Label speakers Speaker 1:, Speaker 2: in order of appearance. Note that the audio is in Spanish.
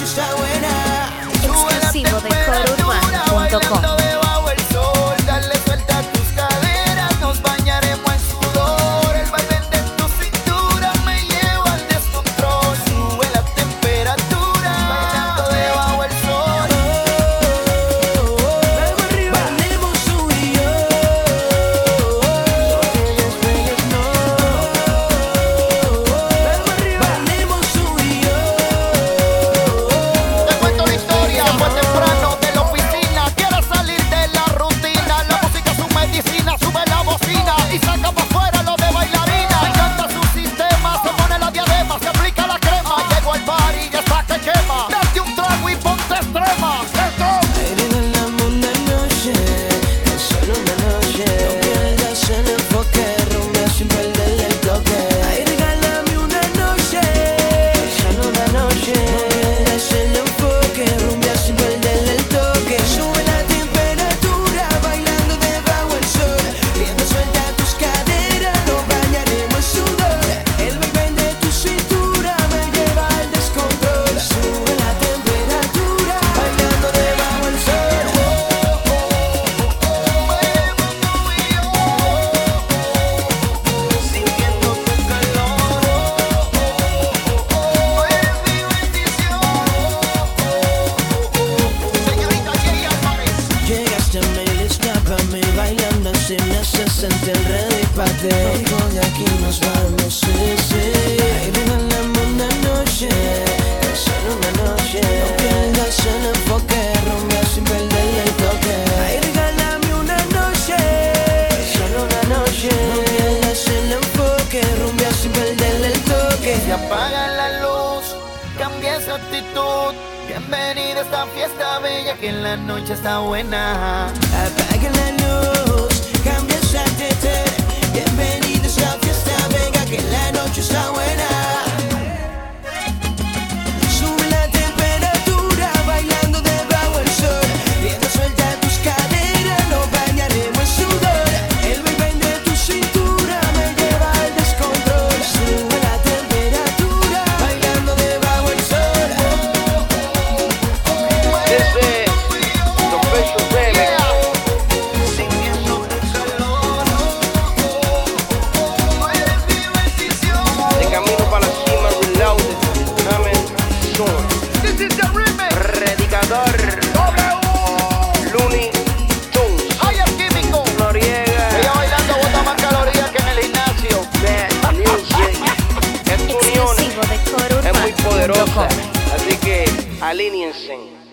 Speaker 1: está buena.
Speaker 2: Exclusivo de corourbano.com.
Speaker 1: Debajo el sol, dale suelta a tus caderas, nos bañaremos en sudor. El vaivén de tu cintura me lleva al descontrol. Sube la temperatura, bailando debajo el sol. Luego arriba, bailemos tú y yo. No te despegues, no. Luego arriba, bailemos tú y yo. Te cuento la historia, fue temprano de la oficina. Quiero salir de la rutina. La música es su medicina, sube la bocina y saca para afuera lo de bailarina. Me encanta su sistema, se pone la diadema, se aplica la crema. Llego al bar y ya está que quema. Date un trago y ponte extrema. Regalamos una noche, tan solo una noche. No pierdas el enfoque, rumbea sin perderle el toque. Ay, regálame una noche, tan solo una noche. No pierdas el enfoque, rumbea sin perderle el toque. Sube la temperatura, bailando debajo el sol. Riendo suelta tus caderas, nos bañaremos en sudor. El vaivén de tu cintura me lleva al descontrol. Sube la temperatura, bailando debajo el sol. Sintiendo tu calor, es mi bendición. Señorita Jay Álvarez. Llegaste a mí, escápame, bailando así me hace sentir ready pa' ti. Ojo, de aquí nos vamos, sí, sí. Ay, regalamos una noche, tan solo una noche. No pierdas el enfoque, rumbea sin perderle el toque. Ay, regálame una noche, tan solo una noche. No pierdas el enfoque, rumbea sin perderle el toque. Se apaga la luz, cambia esa actitud. Bienvenida a esta fiesta bella que en la noche está buena. Apaga la luz, cambia esa actitud. Bienvenida a esta fiesta bella que en la noche está buena. Sube la temperatura, bailando debajo el sol. Riendo suelta tus caderas, nos bañaremos en sudor. El vaivén de tu cintura me lleva al descontrol. Sube la temperatura, bailando debajo el sol.
Speaker 3: This is the official remix.
Speaker 1: Sintiendo tu calor, eres mi bendición.
Speaker 3: De camino para la cima, reloaded. Coming soon.
Speaker 1: This is the remix.
Speaker 3: Predicador. Looney Tunes.
Speaker 1: I am químico.
Speaker 3: Noriega.
Speaker 1: Ella bailando bota más calorías que en el gimnasio.
Speaker 3: Bad music. Esta unión
Speaker 2: Exclusivo de
Speaker 3: es muy poderosa.
Speaker 2: corourbano.com.
Speaker 3: Así que alíñense.